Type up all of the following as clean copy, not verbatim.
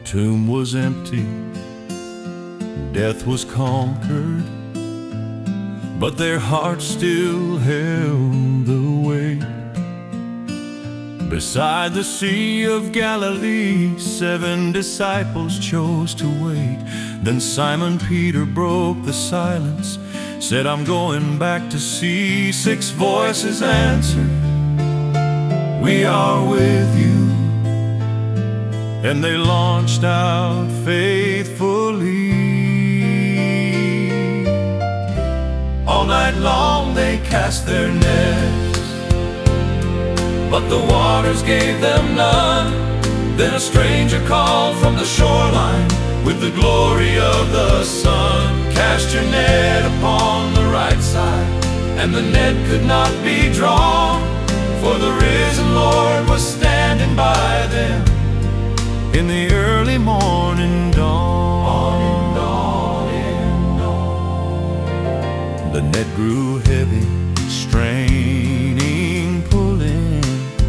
tomb was empty, death was conquered, but their hearts still held the weight. Beside the Sea of Galilee, 7 disciples chose to wait. Then Simon Peter broke the silence, said, "I'm going back to sea." 6 voices answered, "We are with you." And they launched out faithfully. All night long they cast their nets, but the waters gave them none. Then a stranger called from the shoreline with the glory of the sun. "Cast your net upon the right side," and the net could not be drawn, for the risen Lord was standing by them in the early morning dawn. The net grew heavy, straining, pulling,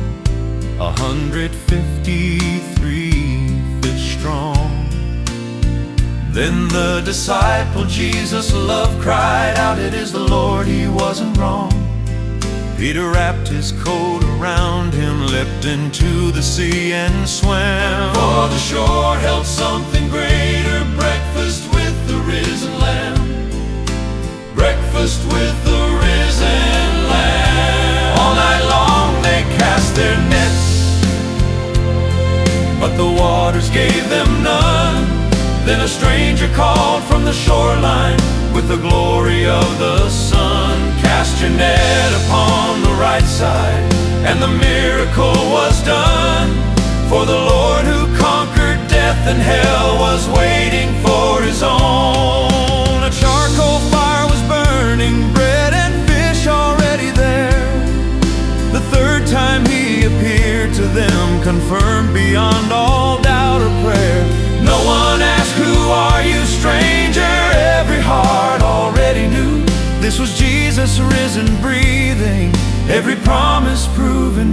153 fish strong. Then the disciple Jesus loved cried out, "It is the Lord," he wasn't wrong. Peter wrapped his coat around him, leapt into the sea and swam. For the shore held something greater, breakfast with the risen Lamb. Breakfast with the risen Lamb. All night long they cast their nets, but the waters gave them none. Then a stranger called from the shoreline with the glory of the sun. "Cast your net upon the right side," and the miracle was done. For the Lord who conquered death and hell was waiting for his own. A charcoal fire was burning, bread and fish already there. The 3rd time he appeared to them, confirmed beyond all doubt or prayer. No one asked, "Who are you, stranger?" Every heart already knew this was Jesus risen, breathing, every promise proven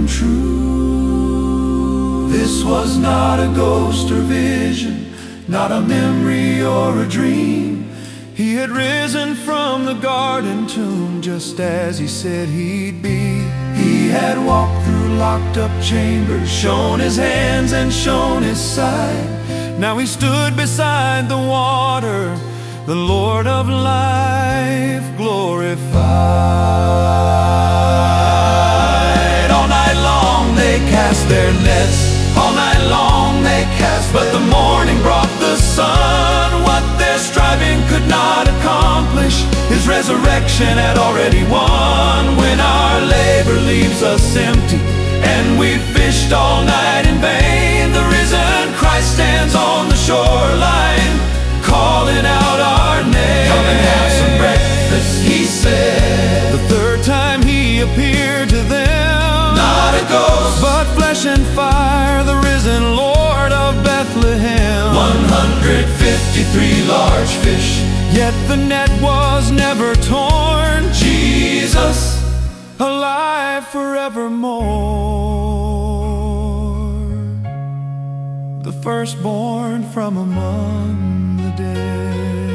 true. This was not a ghost or vision, not a memory or a dream. He had risen from the garden tomb, just as he said he'd be. He had walked through locked up chambers, shown his hands and shown his side. Now he stood beside the water, the Lord of life glorified. All night long they cast their nets, all night long they cast, but the morning brought the sun. What their striving could not accomplish, his resurrection had already won. When our labor leaves us empty and we've fished all night in vain, the risen Christ stands on the shoreline, calling out our name. "Come and have some breakfast," he said. The 3rd time he appeared to them, not a ghost, but flesh and fire, the risen Lord of Bethlehem. 153 large fish, yet the net was never torn. Jesus, alive forevermore, the firstborn from among the dead.